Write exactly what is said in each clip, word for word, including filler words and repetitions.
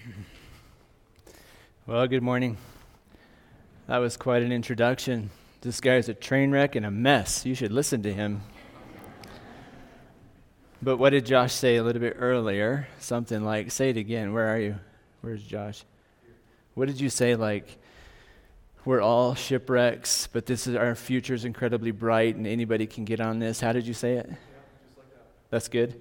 Well, good morning. That was quite an introduction. This guy's a train wreck and a mess. You should listen to him. But what did Josh say a little bit earlier? Something like, say it again. Where are you? Where's Josh? What did you say? Like, we're all shipwrecks, but this is our future's incredibly bright and anybody can get on this. How did you say it? Yeah, just like that. That's good.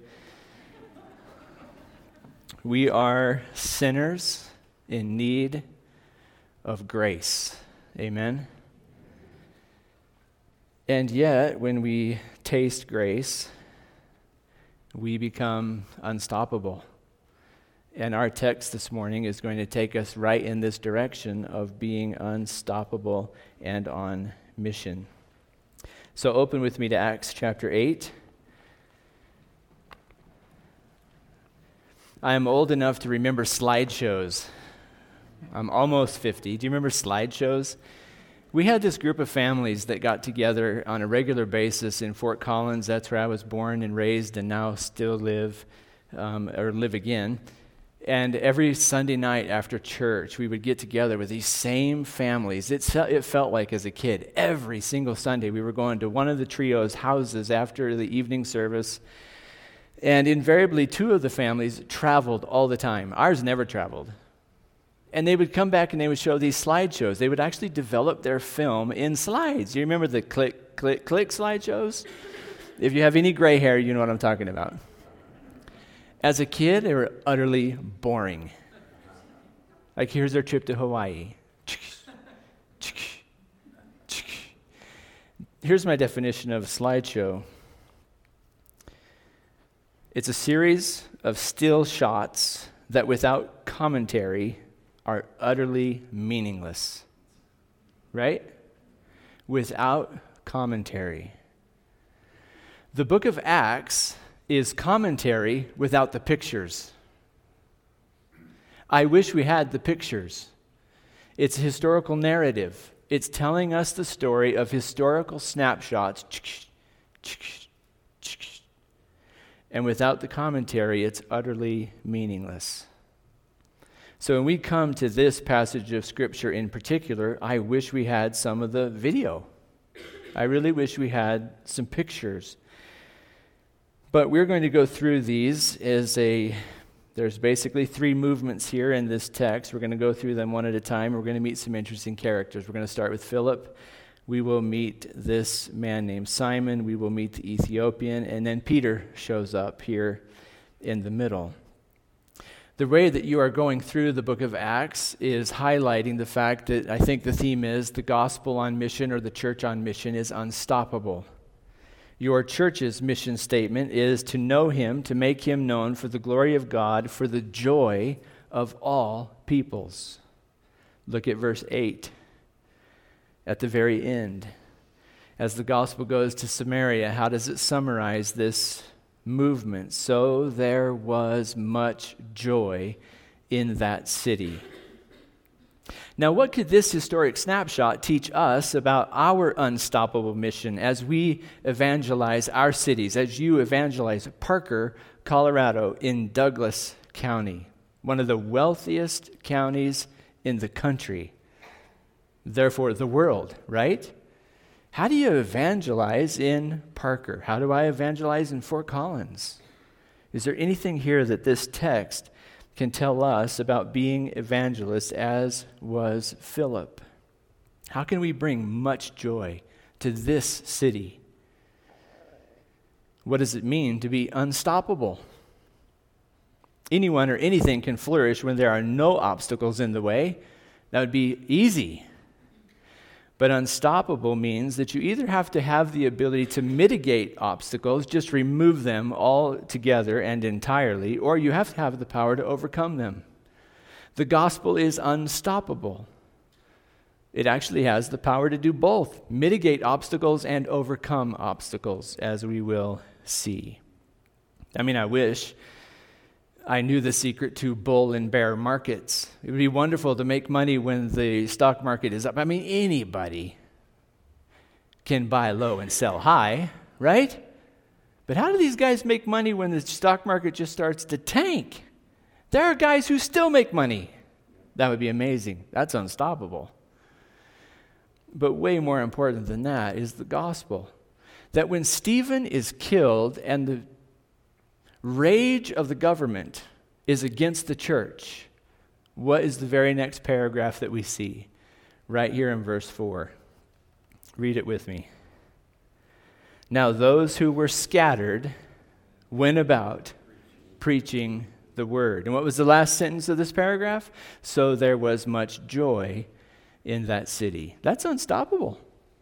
We are sinners in need of grace. Amen. And yet, when we taste grace, we become unstoppable. And our text this morning is going to take us right in this direction of being unstoppable and on mission. So open with me to Acts chapter eight. I am old enough to remember slideshows. I'm almost fifty. Do you remember slideshows? We had this group of families that got together on a regular basis in Fort Collins. That's where I was born and raised and now still live, um, or live again. And every Sunday night after church, we would get together with these same families. It, it felt like as a kid, every single Sunday we were going to one of the trio's houses after the evening service. And invariably, two of the families traveled all the time. Ours never traveled. And they would come back and they would show these slideshows. They would actually develop their film in slides. You remember the click, click, click slideshows? If you have any gray hair, you know what I'm talking about. As a kid, they were utterly boring. Like, here's their trip to Hawaii. Here's my definition of slideshow. It's a series of still shots that without commentary are utterly meaningless, right? Without commentary. The book of Acts is commentary without the pictures. I wish we had the pictures. It's a historical narrative. It's telling us the story of historical snapshots. And without the commentary, it's utterly meaningless. So when we come to this passage of Scripture in particular, I wish we had some of the video. I really wish we had some pictures. But we're going to go through these as a, there's basically three movements here in this text. We're going to go through them one at a time. We're going to meet some interesting characters. We're going to start with Philip. We will meet this man named Simon. We will meet the Ethiopian. And then Peter shows up here in the middle. The way that you are going through the book of Acts is highlighting the fact that I think the theme is the gospel on mission or the church on mission is unstoppable. Your church's mission statement is to know him, to make him known for the glory of God, for the joy of all peoples. Look at verse eight at the very end. As the gospel goes to Samaria, how does it summarize this movement? So there was much joy in that city. Now, what could this historic snapshot teach us about our unstoppable mission as we evangelize our cities, as you evangelize Parker, Colorado, in Douglas County, one of the wealthiest counties in the country, therefore the world, right? How do you evangelize in Parker? How do I evangelize in Fort Collins? Is there anything here that this text can tell us about being evangelists as was Philip? How can we bring much joy to this city? What does it mean to be unstoppable? Anyone or anything can flourish when there are no obstacles in the way. That would be easy. But unstoppable means that you either have to have the ability to mitigate obstacles, just remove them altogether and entirely, or you have to have the power to overcome them. The gospel is unstoppable. It actually has the power to do both, mitigate obstacles and overcome obstacles, as we will see. I mean, I wish I knew the secret to bull and bear markets. It would be wonderful to make money when the stock market is up. I mean, anybody can buy low and sell high, right? But how do these guys make money when the stock market just starts to tank? There are guys who still make money. That would be amazing. That's unstoppable. But way more important than that is the gospel. That when Stephen is killed and the rage of the government is against the church, what is the very next paragraph that we see? Right here in verse four. Read it with me. Now those who were scattered went about preaching the word. And what was the last sentence of this paragraph? So there was much joy in that city. That's unstoppable.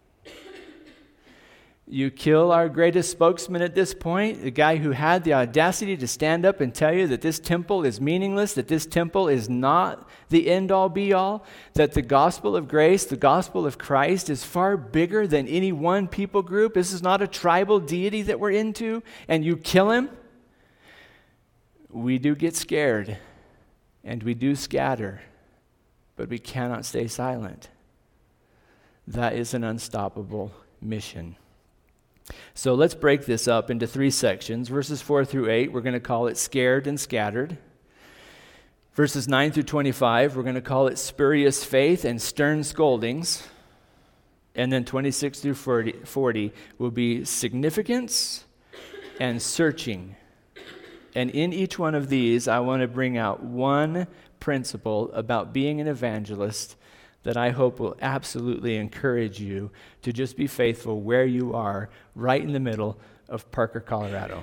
You kill our greatest spokesman at this point, the guy who had the audacity to stand up and tell you that this temple is meaningless, that this temple is not the end-all be-all, that the gospel of grace, the gospel of Christ is far bigger than any one people group. This is not a tribal deity that we're into, and you kill him. We do get scared, and we do scatter, but we cannot stay silent. That is an unstoppable mission. So let's break this up into three sections. Verses four through eight, we're going to call it scared and scattered. Verses nine through twenty-five, we're going to call it spurious faith and stern scoldings. And then twenty-six through forty will be significance and searching. And in each one of these, I want to bring out one principle about being an evangelist that I hope will absolutely encourage you to just be faithful where you are, right in the middle of Parker, Colorado.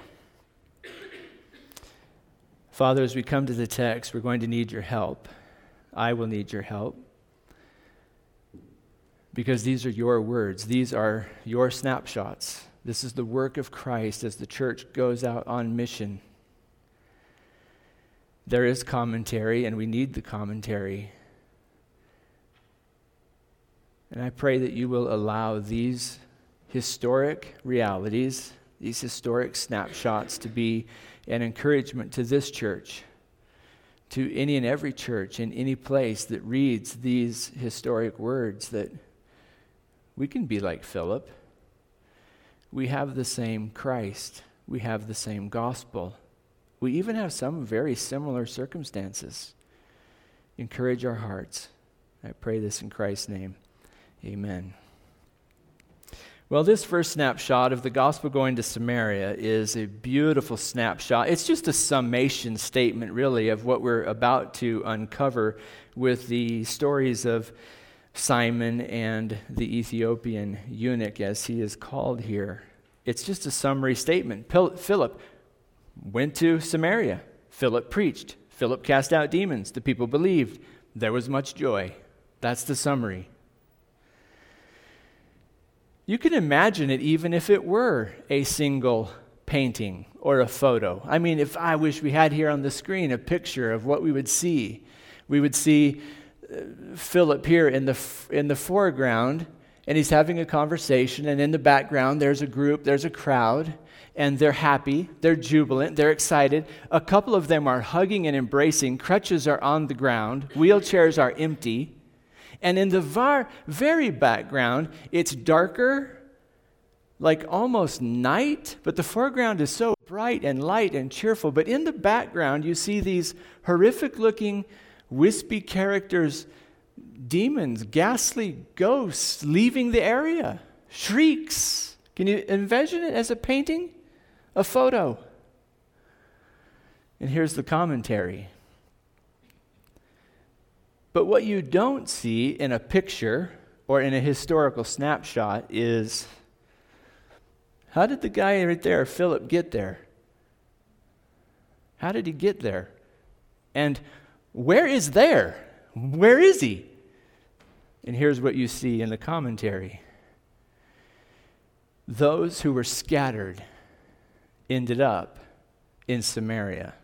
Father, as we come to the text, we're going to need your help. I will need your help. Because these are your words. These are your snapshots. This is the work of Christ as the church goes out on mission. There is commentary, and we need the commentary. And I pray that you will allow these historic realities, these historic snapshots to be an encouragement to this church, to any and every church in any place that reads these historic words, that we can be like Philip. We have the same Christ. We have the same gospel. We even have some very similar circumstances. Encourage our hearts. I pray this in Christ's name. Amen. Well, this first snapshot of the gospel going to Samaria is a beautiful snapshot. It's just a summation statement, really, of what we're about to uncover with the stories of Simon and the Ethiopian eunuch, as he is called here. It's just a summary statement. Philip went to Samaria. Philip preached. Philip cast out demons. The people believed. There was much joy. That's the summary. You can imagine it even if it were a single painting or a photo. I mean, if I wish we had here on the screen a picture of what we would see. We would see uh, Philip here in the in the foreground, and he's having a conversation, and in the background there's a group, there's a crowd, and they're happy, they're jubilant, they're excited. A couple of them are hugging and embracing. Crutches are on the ground. Wheelchairs are empty. And in the var, very background, it's darker, like almost night, but the foreground is so bright and light and cheerful. But in the background, you see these horrific-looking, wispy characters, demons, ghastly ghosts leaving the area, shrieks. Can you envision it as a painting, a photo? And here's the commentary. But what you don't see in a picture or in a historical snapshot is, how did the guy right there, Philip, get there? How did he get there? And where is there? Where is he? And here's what you see in the commentary. Those who were scattered ended up in Samaria.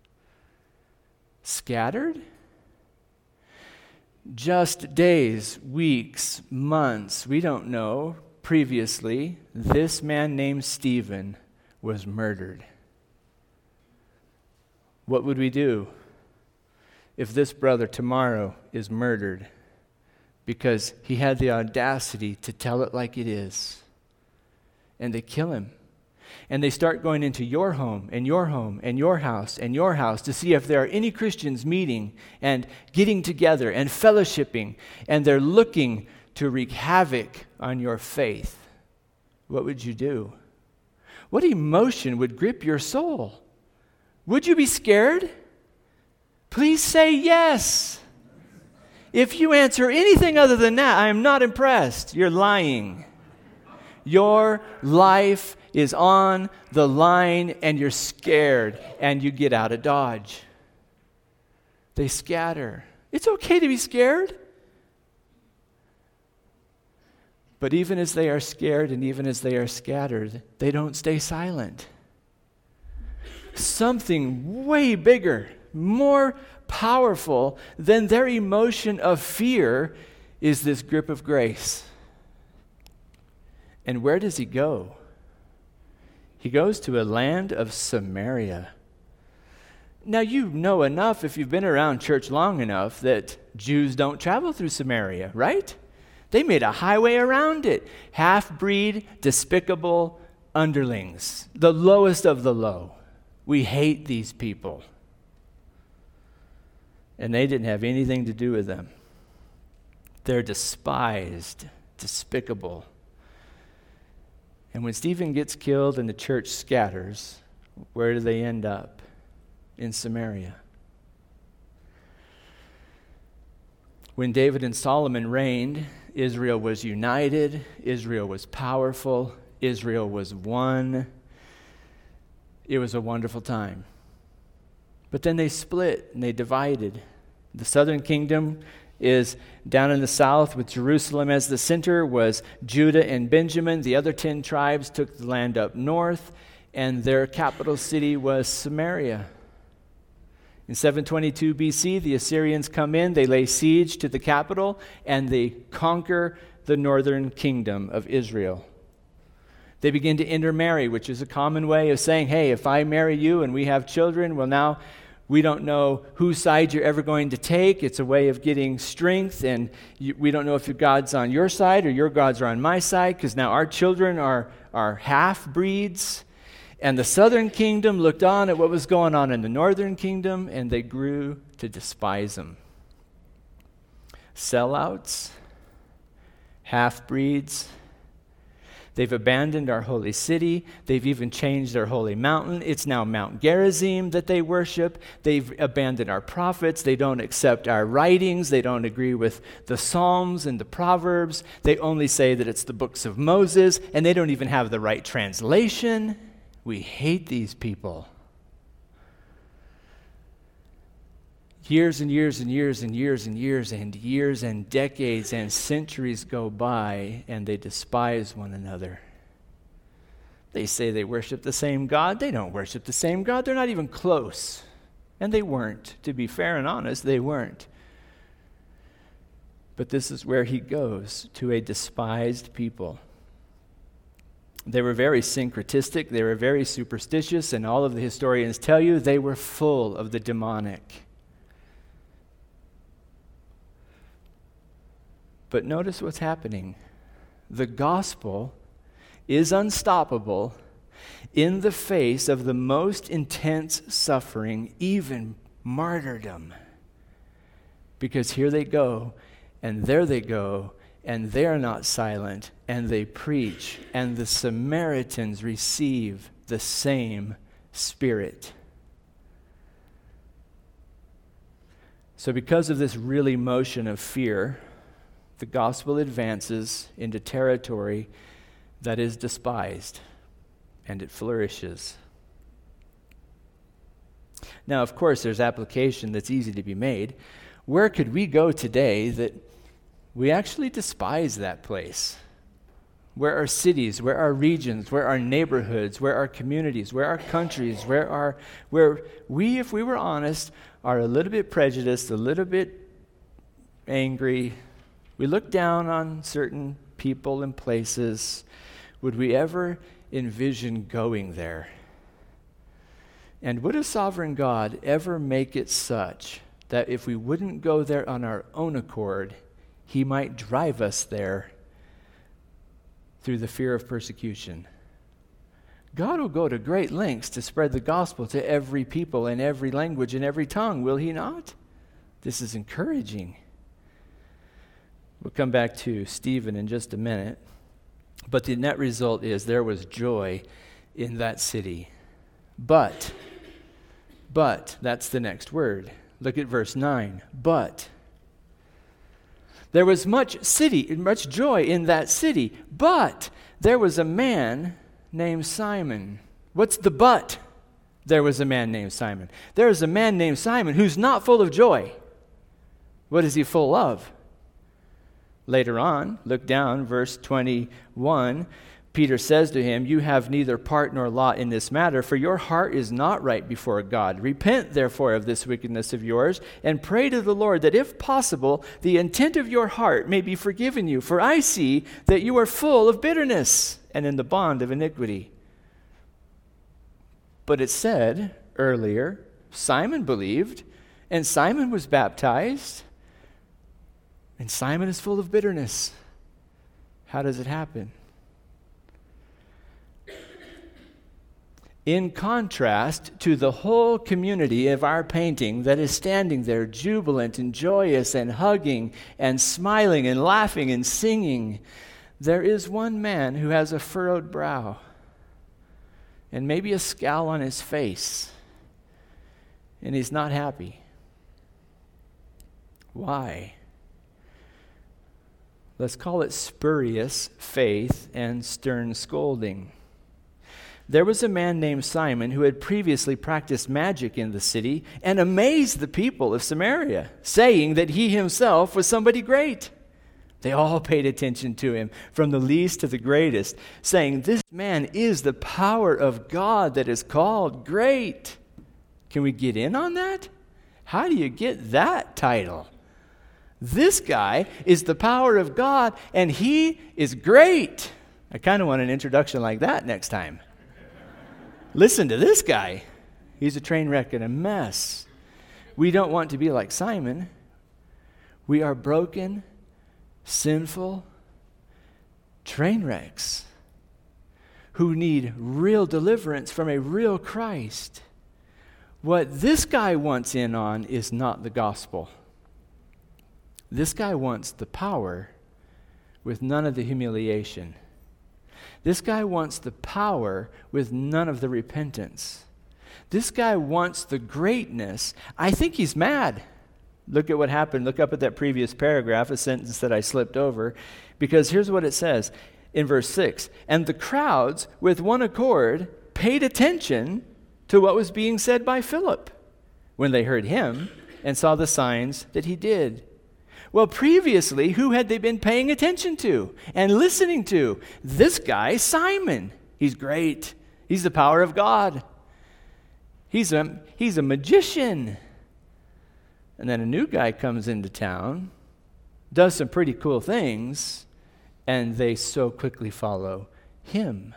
Scattered? Just days, weeks, months, we don't know, previously, this man named Stephen was murdered. What would we do if this brother tomorrow is murdered because he had the audacity to tell it like it is and they kill him? And they start going into your home and your home and your house and your house to see if there are any Christians meeting and getting together and fellowshipping, and they're looking to wreak havoc on your faith. What would you do? What emotion would grip your soul? Would you be scared? Please say yes. If you answer anything other than that, I am not impressed. You're lying. Your life is on the line and you're scared and you get out of Dodge. They scatter. It's okay to be scared. But even as they are scared and even as they are scattered, they don't stay silent. Something way bigger, more powerful than their emotion of fear is this grip of grace. And where does he go? He goes to a land of Samaria. Now, you know enough, if you've been around church long enough, that Jews don't travel through Samaria, right? They made a highway around it. Half-breed, despicable underlings, the lowest of the low. We hate these people. And they didn't have anything to do with them. They're despised, despicable. And when Stephen gets killed and the church scatters, where do they end up? In Samaria. When David and Solomon reigned, Israel was united, Israel was powerful, Israel was one. It was a wonderful time. But then they split and they divided. The southern kingdom is down in the south with Jerusalem as the center, was Judah and Benjamin. The other ten tribes took the land up north, and their capital city was Samaria. In seven twenty-two B C, the Assyrians come in, they lay siege to the capital, and they conquer the northern kingdom of Israel. They begin to intermarry, which is a common way of saying, hey, if I marry you and we have children, well, now we don't know whose side you're ever going to take. It's a way of getting strength, and you, we don't know if your God's on your side or your gods are on my side, because now our children are, are half-breeds. And the southern kingdom looked on at what was going on in the northern kingdom, and they grew to despise them. Sellouts, half-breeds. They've abandoned our holy city. They've even changed their holy mountain. It's now Mount Gerizim that they worship. They've abandoned our prophets. They don't accept our writings. They don't agree with the Psalms and the Proverbs. They only say that it's the books of Moses, and they don't even have the right translation. We hate these people. Years and years and years and years and years and years and decades and centuries go by, and they despise one another. They say they worship the same God. They don't worship the same God. They're not even close. And they weren't. To be fair and honest, they weren't. But this is where he goes, to a despised people. They were very syncretistic. They were very superstitious, and all of the historians tell you they were full of the demonic. But notice what's happening. The gospel is unstoppable in the face of the most intense suffering, even martyrdom. Because here they go, and there they go, and they're not silent, and they preach, and the Samaritans receive the same Spirit. So because of this real emotion of fear, the gospel advances into territory that is despised, and it flourishes. Now, of course, there's application that's easy to be made. Where could we go today that we actually despise that place? Where are cities? Where are regions? Where are neighborhoods? Where are communities? Where are countries? Where are where we, if we were honest, are a little bit prejudiced, a little bit angry? We look down on certain people and places. Would we ever envision going there? And would a sovereign God ever make it such that if we wouldn't go there on our own accord, he might drive us there through the fear of persecution? God will go to great lengths to spread the gospel to every people in every language and every tongue, will he not? This is encouraging. We'll come back to Stephen in just a minute. But the net result is there was joy in that city. But, but, that's the next word. Look at verse nine. But there was much city, much joy in that city. But there was a man named Simon. What's the but? There was a man named Simon. There is a man named Simon who's not full of joy. What is he full of? Later on, look down, verse twenty-one. Peter says to him, "You have neither part nor lot in this matter, for your heart is not right before God. Repent, therefore, of this wickedness of yours, and pray to the Lord that, if possible, the intent of your heart may be forgiven you. For I see that you are full of bitterness and in the bond of iniquity." But it said earlier, Simon believed, and Simon was baptized, and Simon is full of bitterness. How does it happen? In contrast to the whole community of our painting that is standing there jubilant and joyous and hugging and smiling and laughing and singing, there is one man who has a furrowed brow and maybe a scowl on his face, and he's not happy. Why? Let's call it spurious faith and stern scolding. There was a man named Simon who had previously practiced magic in the city and amazed the people of Samaria, saying that he himself was somebody great. They all paid attention to him, from the least to the greatest, saying, "This man is the power of God that is called great." Can we get in on that? How do you get that title? This guy is the power of God, and he is great. I kind of want an introduction like that next time. Listen to this guy. He's a train wreck and a mess. We don't want to be like Simon. We are broken, sinful train wrecks who need real deliverance from a real Christ. What this guy wants in on is not the gospel. This guy wants the power with none of the humiliation. This guy wants the power with none of the repentance. This guy wants the greatness. I think he's mad. Look at what happened. Look up at that previous paragraph, a sentence that I slipped over, because here's what it says in verse six. "And the crowds with one accord paid attention to what was being said by Philip when they heard him and saw the signs that he did." Well, previously, who had they been paying attention to and listening to? This guy, Simon. He's great. He's the power of God. He's a, he's a magician. And then a new guy comes into town, does some pretty cool things, and they so quickly follow him.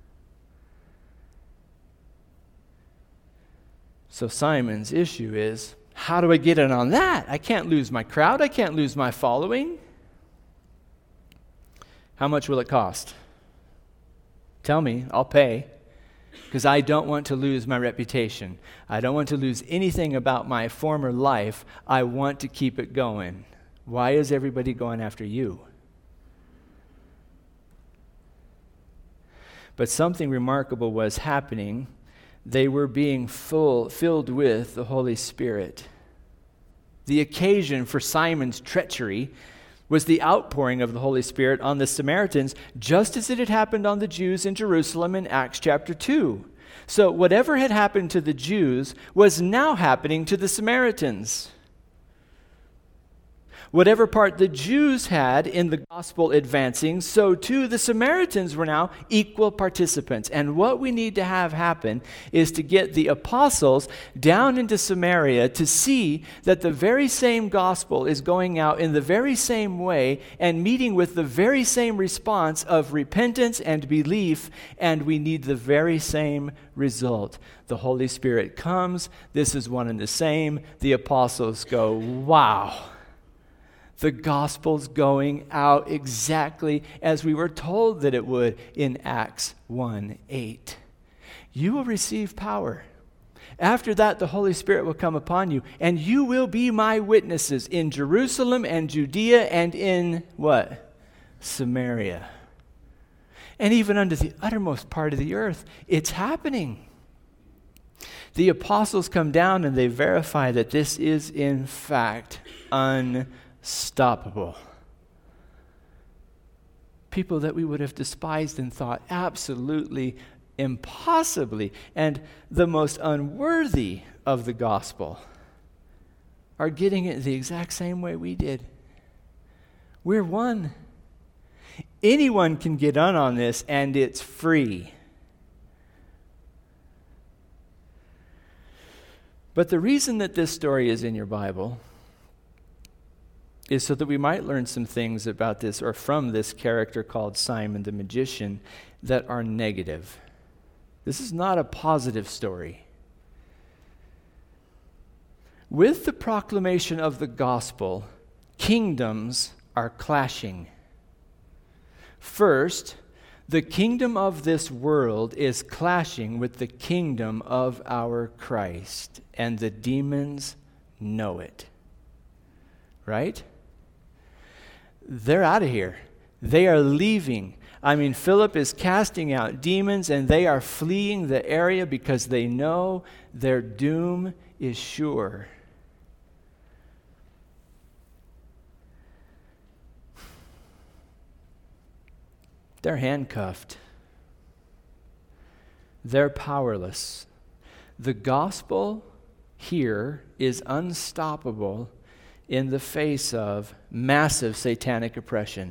So Simon's issue is, how do I get in on that? I can't lose my crowd. I can't lose my following. How much will it cost? Tell me, I'll pay. Because I don't want to lose my reputation. I don't want to lose anything about my former life. I want to keep it going. Why is everybody going after you? But something remarkable was happening. They were being full, filled with the Holy Spirit. The occasion for Simon's treachery was the outpouring of the Holy Spirit on the Samaritans, just as it had happened on the Jews in Jerusalem in Acts chapter two. So whatever had happened to the Jews was now happening to the Samaritans. Whatever part the Jews had in the gospel advancing, so too the Samaritans were now equal participants. And what we need to have happen is to get the apostles down into Samaria to see that the very same gospel is going out in the very same way and meeting with the very same response of repentance and belief, and we need the very same result. The Holy Spirit comes, this is one and the same. The apostles go, wow. The gospel's going out exactly as we were told that it would in Acts one eight. you will receive power. After that, the Holy Spirit will come upon you, and you will be my witnesses in Jerusalem and Judea and in what? Samaria. And even unto the uttermost part of the earth. It's happening. The apostles come down and they verify that this is in fact unstoppable. People that we would have despised and thought absolutely impossibly and the most unworthy of the gospel are getting it the exact same way we did. We're one. Anyone can get on on this, and it's free. But the reason that this story is in your Bible is so that we might learn some things about this or from this character called Simon the magician that are negative. This is not a positive story. With the proclamation of the gospel, kingdoms are clashing. First, the kingdom of this world is clashing with the kingdom of our Christ, and the demons know it. Right? They're out of here. They are leaving. I mean, Philip is casting out demons, and they are fleeing the area because they know their doom is sure. They're handcuffed. They're powerless. The gospel here is unstoppable in the face of massive satanic oppression.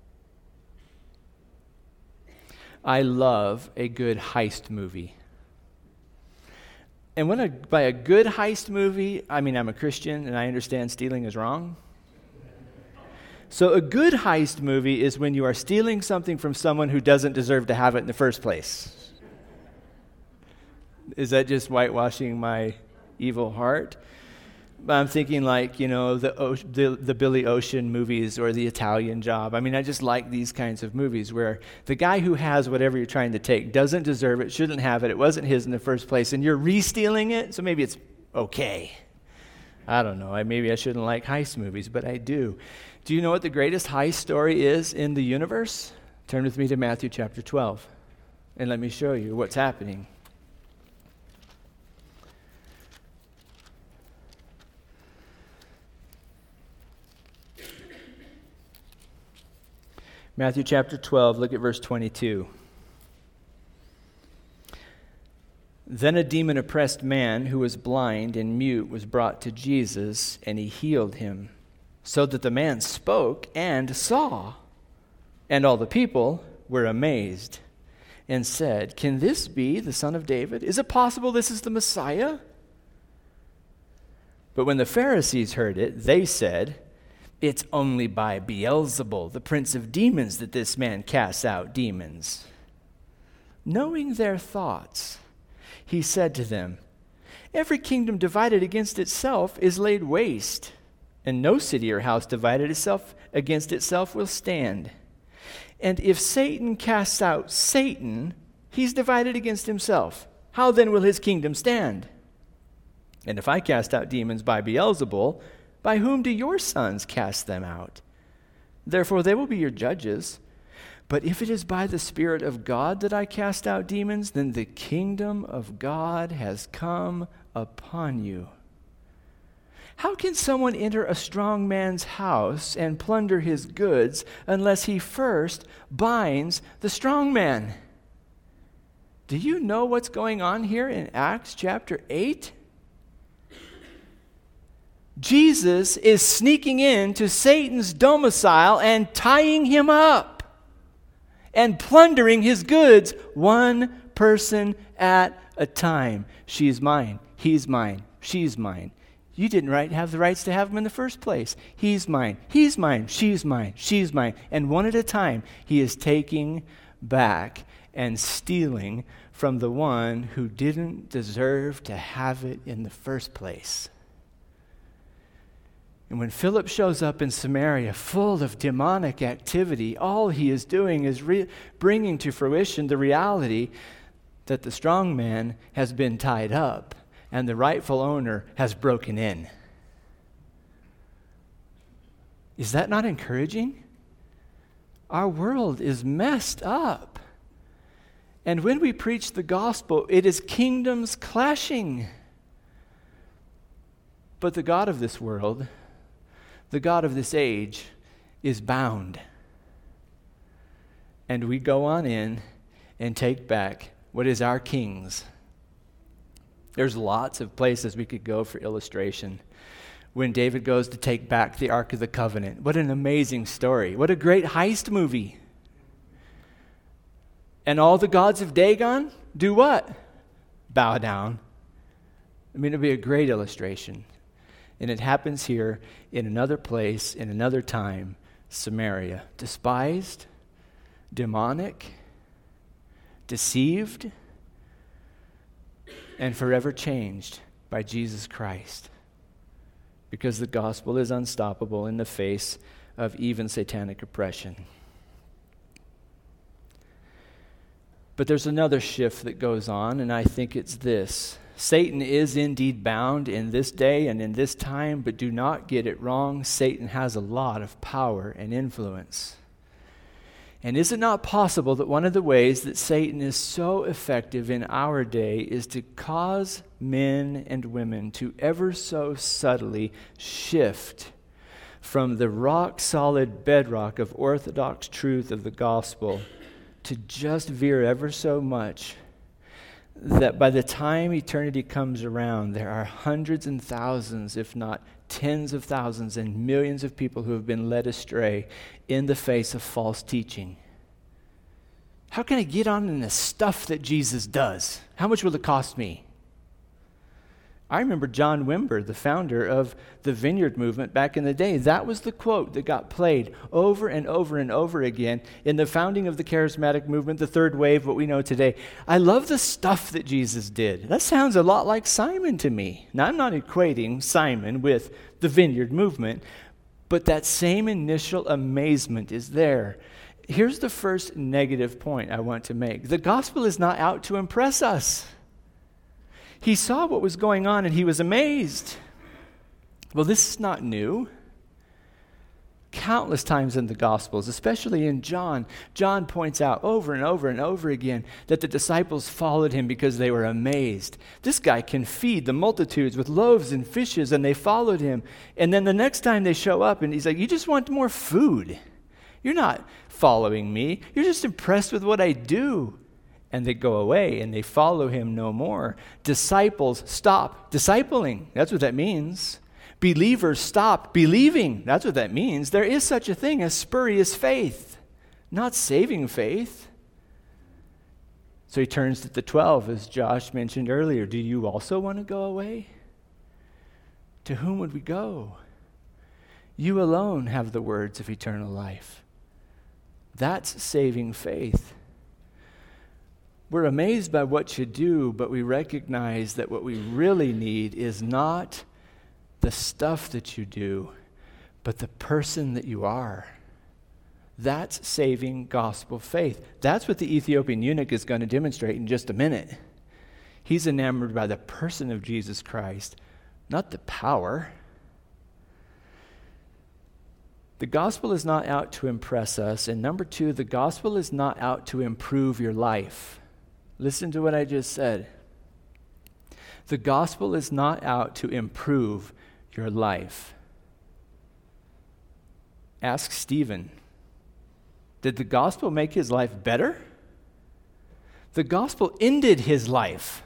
I love a good heist movie. And when I, by a good heist movie, I mean I'm a Christian and I understand stealing is wrong. So a good heist movie is when you are stealing something from someone who doesn't deserve to have it in the first place. Is that just whitewashing my evil heart? I'm thinking like, you know, the, the the Billy Ocean movies or The Italian Job. I mean, I just like these kinds of movies where the guy who has whatever you're trying to take doesn't deserve it, shouldn't have it, it wasn't his in the first place, and you're re-stealing it, so maybe it's okay. I don't know. I, maybe I shouldn't like heist movies, but I do. Do you know what the greatest heist story is in the universe? Turn with me to Matthew chapter twelve, and let me show you what's happening. Matthew chapter twelve, look at verse twenty-two. Then a demon-oppressed man who was blind and mute was brought to Jesus, and he healed him, so that the man spoke and saw. And all the people were amazed and said, "Can this be the Son of David? Is it possible this is the Messiah?" But when the Pharisees heard it, they said, "It's only by Beelzebul, the prince of demons, that this man casts out demons." Knowing their thoughts, he said to them, "Every kingdom divided against itself is laid waste, and no city or house divided itself against itself will stand. And if Satan casts out Satan, he's divided against himself. How then will his kingdom stand? And if I cast out demons by Beelzebul, by whom do your sons cast them out? Therefore they will be your judges. But if it is by the Spirit of God that I cast out demons, then the kingdom of God has come upon you. How can someone enter a strong man's house and plunder his goods unless he first binds the strong man?" Do you know what's going on here in Acts chapter eight? Jesus is sneaking into Satan's domicile and tying him up and plundering his goods one person at a time. She's mine. He's mine. She's mine. You didn't right, have the rights to have him in the first place. He's mine. He's mine. She's mine. She's mine. And one at a time, he is taking back and stealing from the one who didn't deserve to have it in the first place. And when Philip shows up in Samaria full of demonic activity, all he is doing is re- bringing to fruition the reality that the strong man has been tied up and the rightful owner has broken in. Is that not encouraging? Our world is messed up. And when we preach the gospel, it is kingdoms clashing. But the God of this world, the God of this age, is bound. And we go on in and take back what is our king's. There's lots of places we could go for illustration. When David goes to take back the Ark of the Covenant, what an amazing story. What a great heist movie. And all the gods of Dagon do what? Bow down. I mean, it'd be a great illustration. And it happens here in another place, in another time, Samaria. Despised, demonic, deceived, and forever changed by Jesus Christ. Because the gospel is unstoppable in the face of even satanic oppression. But there's another shift that goes on, and I think it's this. Satan is indeed bound in this day and in this time, but do not get it wrong. Satan has a lot of power and influence. And is it not possible that one of the ways that Satan is so effective in our day is to cause men and women to ever so subtly shift from the rock-solid bedrock of orthodox truth of the gospel to just veer ever so much that by the time eternity comes around, there are hundreds and thousands, if not tens of thousands and millions of people who have been led astray in the face of false teaching. How can I get on in the stuff that Jesus does? How much will it cost me? I remember John Wimber, the founder of the Vineyard Movement back in the day. That was the quote that got played over and over and over again in the founding of the charismatic movement, the third wave, what we know today. I love the stuff that Jesus did. That sounds a lot like Simon to me. Now, I'm not equating Simon with the Vineyard Movement, but that same initial amazement is there. Here's the first negative point I want to make. The gospel is not out to impress us. He saw what was going on and he was amazed. Well, this is not new. Countless times in the Gospels, especially in John, John points out over and over and over again that the disciples followed him because they were amazed. This guy can feed the multitudes with loaves and fishes, and they followed him. And then the next time they show up, and he's like, you just want more food. You're not following me. You're just impressed with what I do. And they go away and they follow him no more. Disciples stop discipling. That's what that means. Believers stop believing. That's what that means. There is such a thing as spurious faith, not saving faith. So he turns to the twelve, as Josh mentioned earlier. Do you also want to go away? To whom would we go? You alone have the words of eternal life. That's saving faith. We're amazed by what you do, but we recognize that what we really need is not the stuff that you do, but the person that you are. That's saving gospel faith. That's what the Ethiopian eunuch is going to demonstrate in just a minute. He's enamored by the person of Jesus Christ, not the power. The gospel is not out to impress us. And number two, the gospel is not out to improve your life. Listen to what I just said. The gospel is not out to improve your life. Ask Stephen, did the gospel make his life better? The gospel ended his life.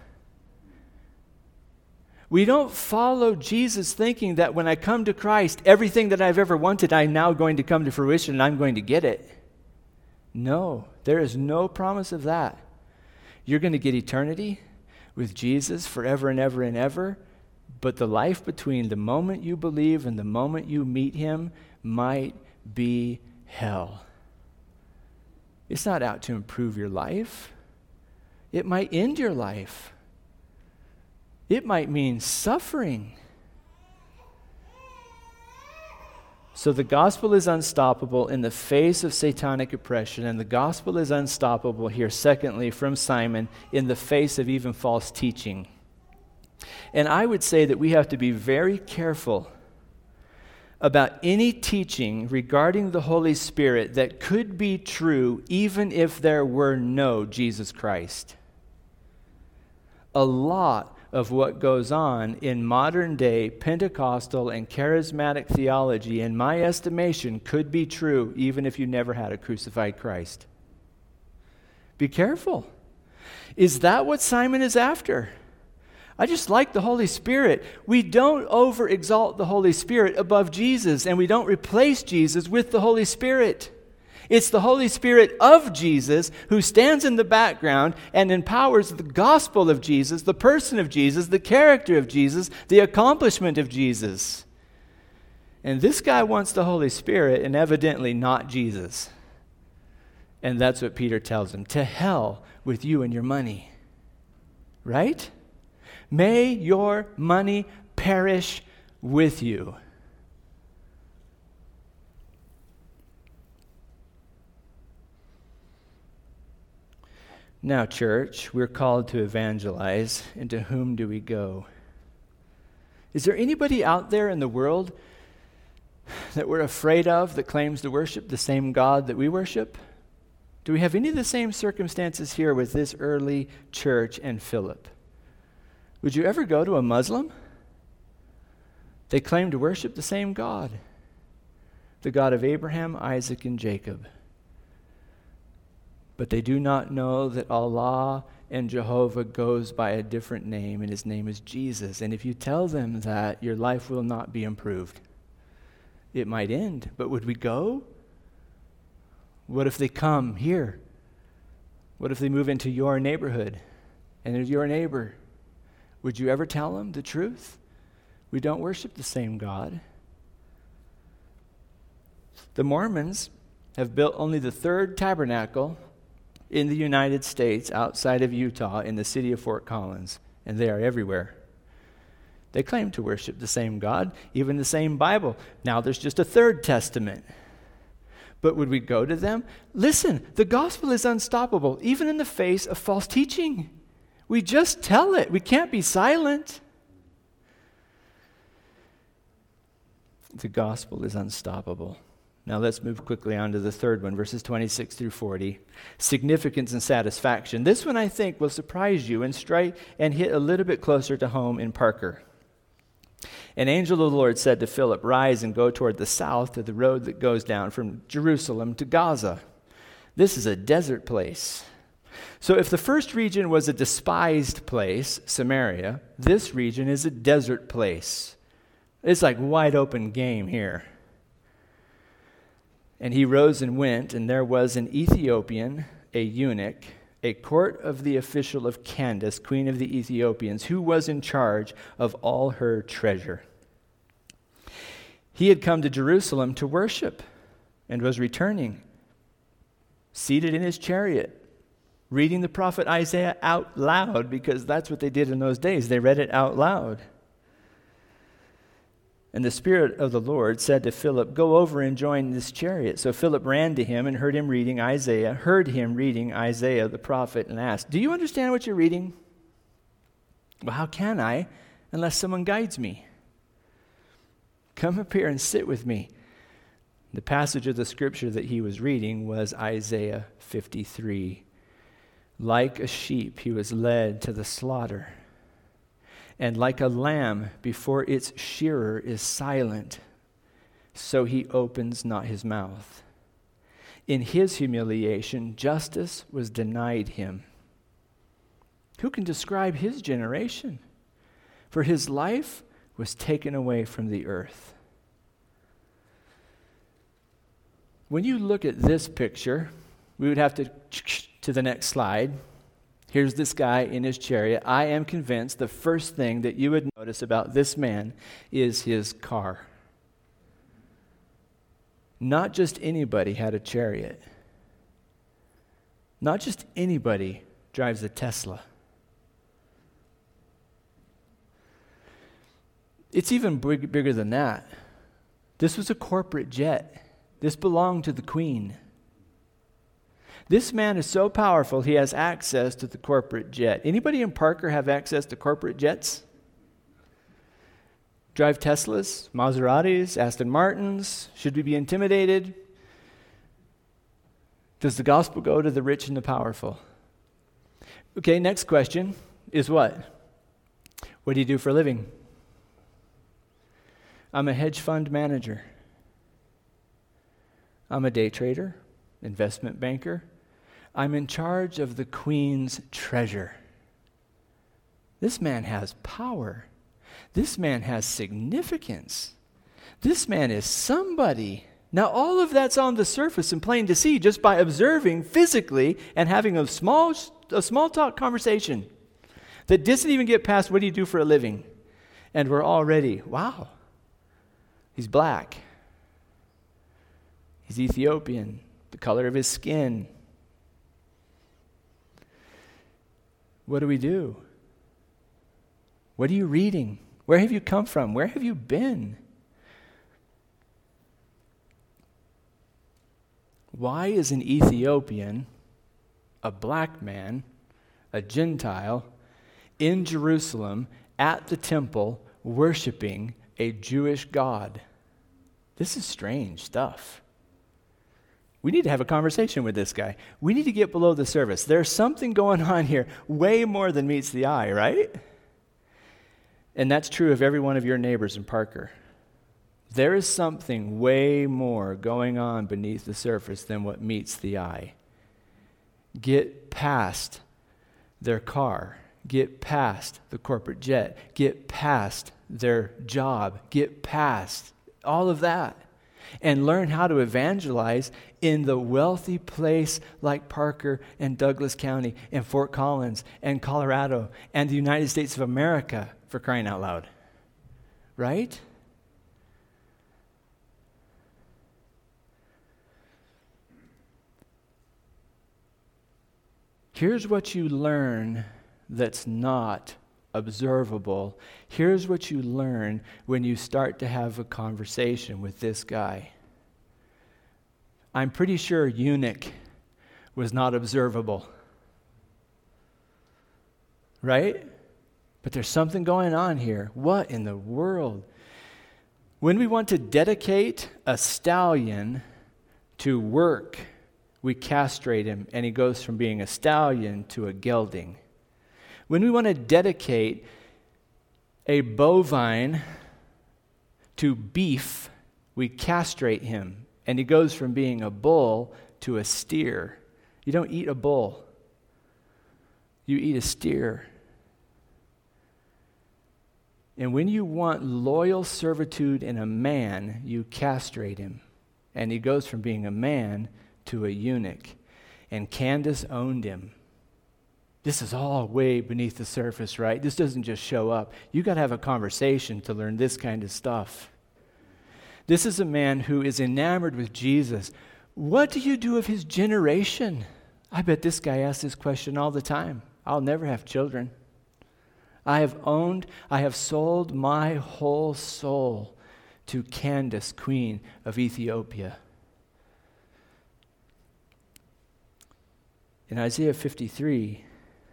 We don't follow Jesus thinking that when I come to Christ, everything that I've ever wanted, I'm now going to come to fruition and I'm going to get it. No, there is no promise of that. You're going to get eternity with Jesus forever and ever and ever, but the life between the moment you believe and the moment you meet him might be hell. It's not out to improve your life. It might end your life. It might mean suffering. So the gospel is unstoppable in the face of satanic oppression, and the gospel is unstoppable here, secondly, from Simon, in the face of even false teaching. And I would say that we have to be very careful about any teaching regarding the Holy Spirit that could be true even if there were no Jesus Christ. A lot of what goes on in modern day Pentecostal and charismatic theology, in my estimation, could be true even if you never had a crucified Christ. Be careful. Is that what Simon is after? I just like the Holy Spirit. We don't over-exalt the Holy Spirit above Jesus, and we don't replace Jesus with the Holy Spirit. It's the Holy Spirit of Jesus who stands in the background and empowers the gospel of Jesus, the person of Jesus, the character of Jesus, the accomplishment of Jesus. And this guy wants the Holy Spirit and evidently not Jesus. And that's what Peter tells him. To hell with you and your money. Right? May your money perish with you. Now, church, we're called to evangelize, and to whom do we go? Is there anybody out there in the world that we're afraid of that claims to worship the same God that we worship? Do we have any of the same circumstances here with this early church and Philip? Would you ever go to a Muslim? They claim to worship the same God, the God of Abraham, Isaac, and Jacob. But they do not know that Allah and Jehovah goes by a different name, and his name is Jesus. And if you tell them that, your life will not be improved. It might end, but would we go? What if they come here? What if they move into your neighborhood and they're your neighbor? Would you ever tell them the truth? We don't worship the same God. The Mormons have built only the third tabernacle in the United States outside of Utah in the city of Fort Collins, and they are everywhere. They claim to worship the same God, even the same Bible. Now there's just a third testament. But would we go to them? Listen, the gospel is unstoppable, even in the face of false teaching. We just tell it. We can't be silent. The gospel is unstoppable. Now let's move quickly on to the third one, verses twenty-six through forty. Significance and satisfaction. This one, I think, will surprise you and strike and hit a little bit closer to home in Parker. An angel of the Lord said to Philip, "Rise and go toward the south to the road that goes down from Jerusalem to Gaza." This is a desert place. So if the first region was a despised place, Samaria, this region is a desert place. It's like wide open game here. And he rose and went, and there was an Ethiopian, a eunuch, a court of the official of Candace, queen of the Ethiopians, who was in charge of all her treasure. He had come to Jerusalem to worship and was returning, seated in his chariot, reading the prophet Isaiah out loud, because that's what they did in those days. They read it out loud. And the Spirit of the Lord said to Philip, "Go over and join this chariot." So Philip ran to him and heard him reading Isaiah, heard him reading Isaiah the prophet, and asked, "Do you understand what you're reading?" "Well, how can I unless someone guides me?" "Come up here and sit with me." The passage of the scripture that he was reading was Isaiah fifty-three. Like a sheep, he was led to the slaughter. And like a lamb before its shearer is silent, so he opens not his mouth. In his humiliation, justice was denied him. Who can describe his generation? For his life was taken away from the earth. When you look at this picture, we would have to to the next slide. Here's this guy in his chariot. I am convinced the first thing that you would notice about this man is his car. Not just anybody had a chariot. Not just anybody drives a Tesla. It's even big, bigger than that. This was a corporate jet. This belonged to the queen. This man is so powerful, he has access to the corporate jet. Anybody in Parker have access to corporate jets? Drive Teslas, Maseratis, Aston Martins? Should we be intimidated? Does the gospel go to the rich and the powerful? Okay, next question is what? What do you do for a living? I'm a hedge fund manager. I'm a day trader, investment banker. I'm in charge of the queen's treasure. This man has power. This man has significance. This man is somebody. Now, all of that's on the surface and plain to see just by observing physically and having a small, a small talk conversation that doesn't even get past what do you do for a living? And we're already, wow, he's black. He's Ethiopian, the color of his skin. What do we do? What are you reading? Where have you come from? Where have you been? Why is an Ethiopian, a black man, a Gentile, in Jerusalem at the temple worshiping a Jewish God? This is strange stuff. We need to have a conversation with this guy. We need to get below the surface. There's something going on here way more than meets the eye, right? And that's true of every one of your neighbors in Parker. There is something way more going on beneath the surface than what meets the eye. Get past their car. Get past the corporate jet. Get past their job. Get past all of that. And learn how to evangelize in the wealthy place like Parker and Douglas County and Fort Collins and Colorado and the United States of America, for crying out loud. Right? Here's what you learn that's not observable. Here's what you learn when you start to have a conversation with this guy. I'm pretty sure eunuch was not observable. Right? But there's something going on here. What in the world? When we want to dedicate a stallion to work, we castrate him, and he goes from being a stallion to a gelding. When we want to dedicate a bovine to beef, we castrate him, and he goes from being a bull to a steer. You don't eat a bull. You eat a steer. And when you want loyal servitude in a man, you castrate him, and he goes from being a man to a eunuch. And Candace owned him. This is all way beneath the surface, right? This doesn't just show up. You got to have a conversation to learn this kind of stuff. This is a man who is enamored with Jesus. What do you do of his generation? I bet this guy asks this question all the time. I'll never have children. I have owned, I have sold my whole soul to Candace, queen of Ethiopia. In Isaiah fifty-three,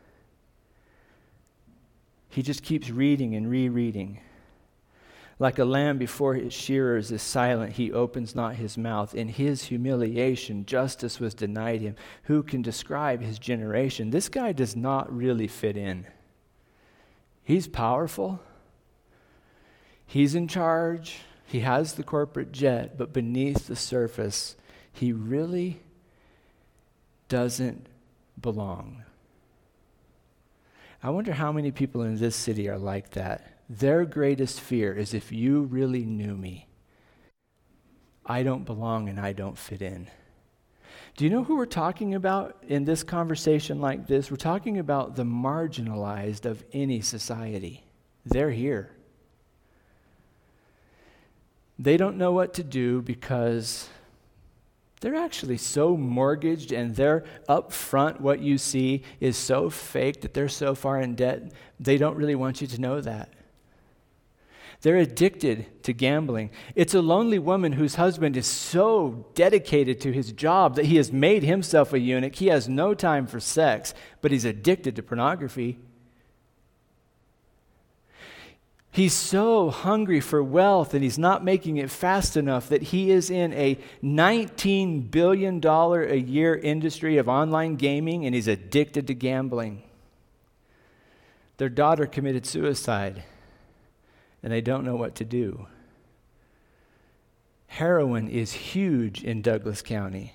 he just keeps reading and rereading. Like a lamb before his shearers is silent, he opens not his mouth. In his humiliation, justice was denied him. Who can describe his generation? This guy does not really fit in. He's powerful. He's in charge. He has the corporate jet, but beneath the surface, he really doesn't belong. I wonder how many people in this city are like that. Their greatest fear is if you really knew me, I don't belong and I don't fit in. Do you know who we're talking about in this conversation like this? We're talking about the marginalized of any society. They're here. They don't know what to do because they're actually so mortgaged, and they're up front, what you see is so fake that they're so far in debt, they don't really want you to know that. They're addicted to gambling. It's a lonely woman whose husband is so dedicated to his job that he has made himself a eunuch. He has no time for sex, but he's addicted to pornography. He's so hungry for wealth and he's not making it fast enough that he is in a nineteen billion dollars a year industry of online gaming and he's addicted to gambling. Their daughter committed suicide and they don't know what to do. Heroin is huge in Douglas County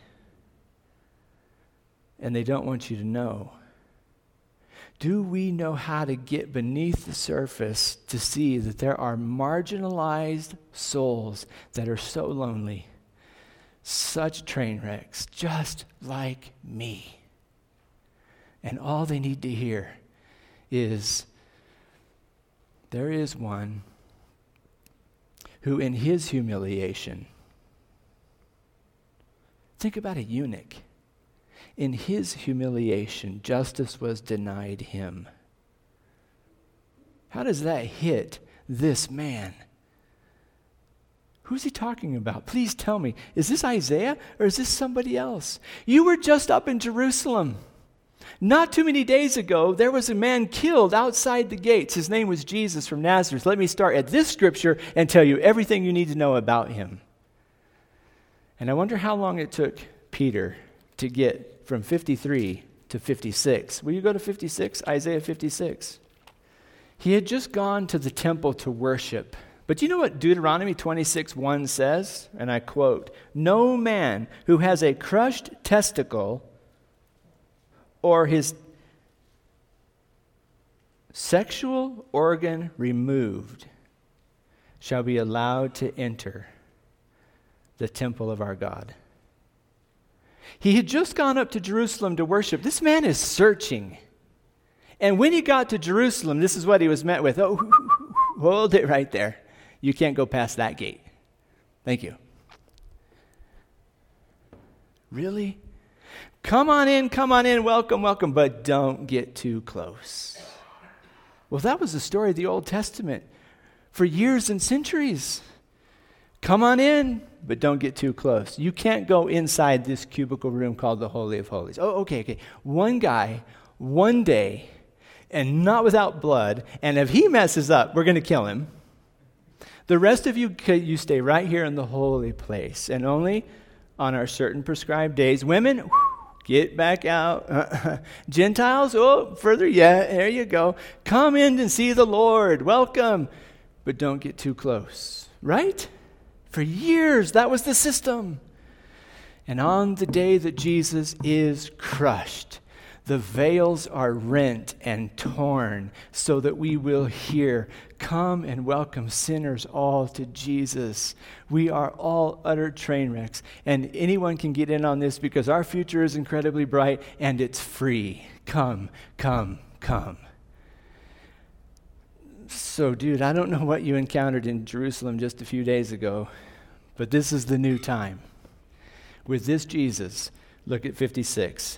and they don't want you to know. Do we know how to get beneath the surface to see that there are marginalized souls that are so lonely, such train wrecks, just like me? And all they need to hear is, there is one who in his humiliation, think about a eunuch. In his humiliation, justice was denied him. How does that hit this man? Who's he talking about? Please tell me. Is this Isaiah or is this somebody else? You were just up in Jerusalem. Not too many days ago, there was a man killed outside the gates. His name was Jesus from Nazareth. Let me start at this scripture and tell you everything you need to know about him. And I wonder how long it took Peter to get from fifty-three to fifty-six. Will you go to fifty-six? Isaiah fifty-six. He had just gone to the temple to worship. But you know what Deuteronomy twenty-six one says? And I quote, "No man who has a crushed testicle or his sexual organ removed shall be allowed to enter the temple of our God." He had just gone up to Jerusalem to worship. This man is searching. And when he got to Jerusalem, this is what he was met with. Oh, hold it right there. You can't go past that gate. Thank you. Really? Come on in, come on in, welcome, welcome, but don't get too close. Well, that was the story of the Old Testament for years and centuries. Come on in, but don't get too close. You can't go inside this cubicle room called the Holy of Holies. Oh, okay, okay. One guy, one day, and not without blood, and if he messes up, we're going to kill him. The rest of you, you stay right here in the holy place, and only on our certain prescribed days. Women, get back out. Gentiles, oh, further yet. There you go. Come in and see the Lord. Welcome. But don't get too close. Right? For years, that was the system. And on the day that Jesus is crushed, the veils are rent and torn so that we will hear, "Come and welcome sinners all to Jesus." We are all utter train wrecks. And anyone can get in on this because our future is incredibly bright and it's free. Come, come, come. So, dude, I don't know what you encountered in Jerusalem just a few days ago, but this is the new time. With this Jesus, look at fifty-six.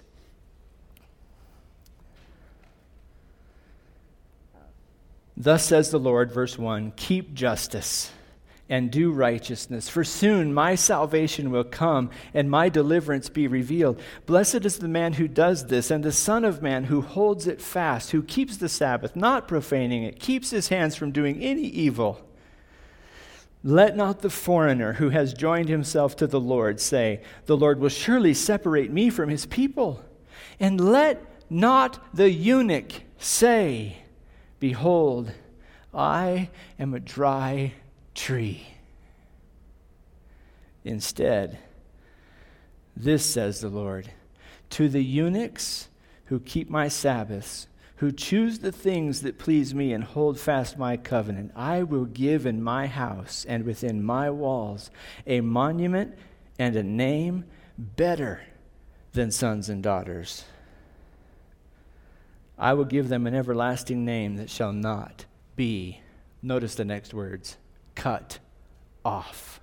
Thus says the Lord, verse one, "Keep justice and do righteousness, for soon my salvation will come and my deliverance be revealed. Blessed is the man who does this, and the Son of Man who holds it fast, who keeps the Sabbath, not profaning it, keeps his hands from doing any evil. Let not the foreigner who has joined himself to the Lord say, 'The Lord will surely separate me from his people.' And let not the eunuch say, 'Behold, I am a dry tree.' Instead, this says the Lord, to the eunuchs who keep my Sabbaths, who choose the things that please me and hold fast my covenant, I will give in my house and within my walls a monument and a name better than sons and daughters. I will give them an everlasting name that shall not be," notice the next words, "cut off."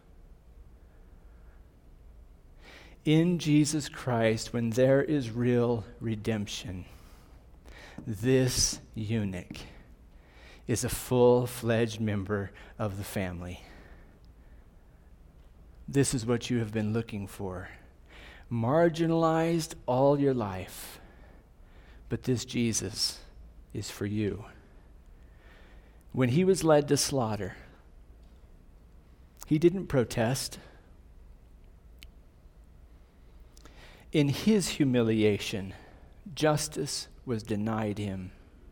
In Jesus Christ, when there is real redemption, this eunuch is a full-fledged member of the family. This is what you have been looking for. Marginalized all your life, but this Jesus is for you. When he was led to slaughter, he didn't protest. In his humiliation, justice was denied him.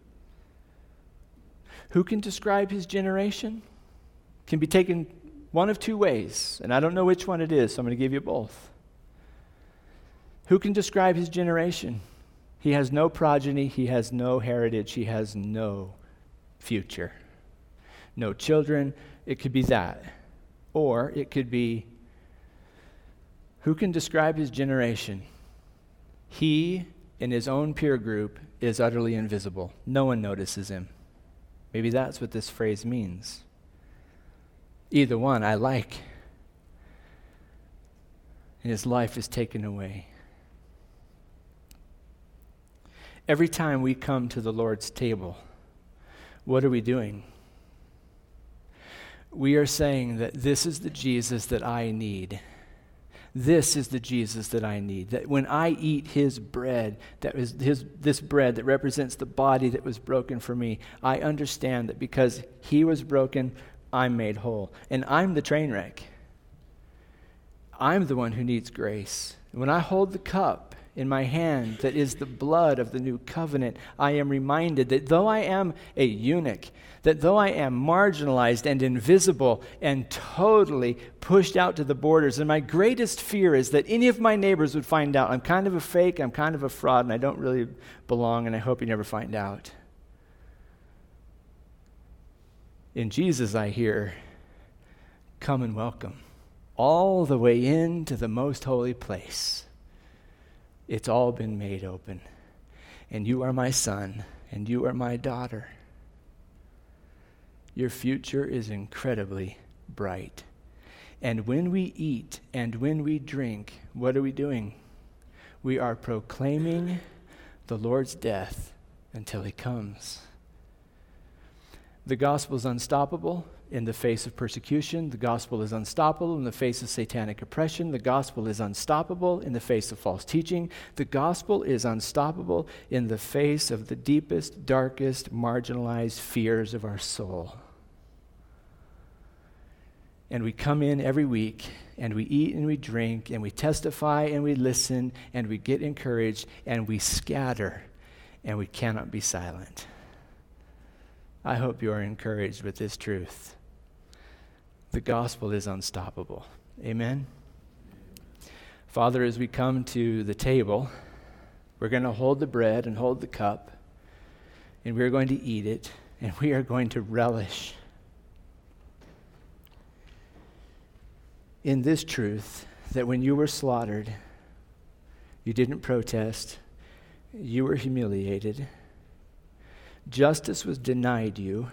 Who can describe his generation? Can be taken one of two ways, and I don't know which one it is, so I'm going to give you both. Who can describe his generation? He has no progeny, he has no heritage, he has no future. No children, it could be that. Or it could be, who can describe his generation? He, in his own peer group, is utterly invisible. No one notices him. Maybe that's what this phrase means. Either one I like. And his life is taken away. Every time we come to the Lord's table, what are we doing? We are saying that this is the Jesus that I need. This is the Jesus that I need. That when I eat his bread, that is his this bread that represents the body that was broken for me, I understand that because he was broken, I'm made whole. And I'm the train wreck. I'm the one who needs grace. When I hold the cup in my hand that is the blood of the new covenant, I am reminded that though I am a eunuch, that though I am marginalized and invisible and totally pushed out to the borders, and my greatest fear is that any of my neighbors would find out I'm kind of a fake, I'm kind of a fraud, and I don't really belong, and I hope you never find out. In Jesus, I hear, come and welcome, all the way into the most holy place. It's all been made open. And you are my son, and you are my daughter. Your future is incredibly bright. And when we eat and when we drink, what are we doing? We are proclaiming the Lord's death until he comes. The gospel is unstoppable in the face of persecution. The gospel is unstoppable in the face of satanic oppression. The gospel is unstoppable in the face of false teaching. The gospel is unstoppable in the face of the deepest, darkest, marginalized fears of our soul. And we come in every week, and we eat and we drink, and we testify and we listen, and we get encouraged, and we scatter, and we cannot be silent. I hope you are encouraged with this truth. The gospel is unstoppable. Amen? Father, as we come to the table, we're going to hold the bread and hold the cup, and we're going to eat it, and we are going to relish in this truth that when you were slaughtered, you didn't protest, you were humiliated, justice was denied you,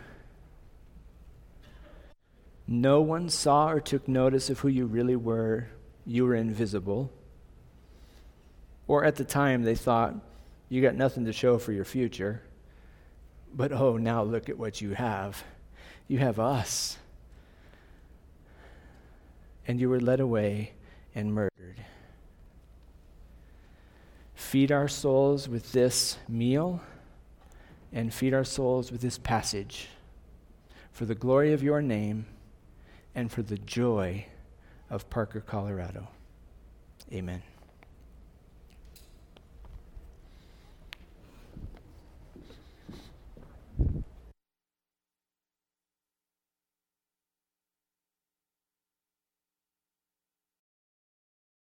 no one saw or took notice of who you really were, you were invisible, or at the time they thought, you got nothing to show for your future, but oh, now look at what you have. You have us. And you were led away and murdered. Feed our souls with this meal and feed our souls with this passage for the glory of your name and for the joy of Parker, Colorado. Amen.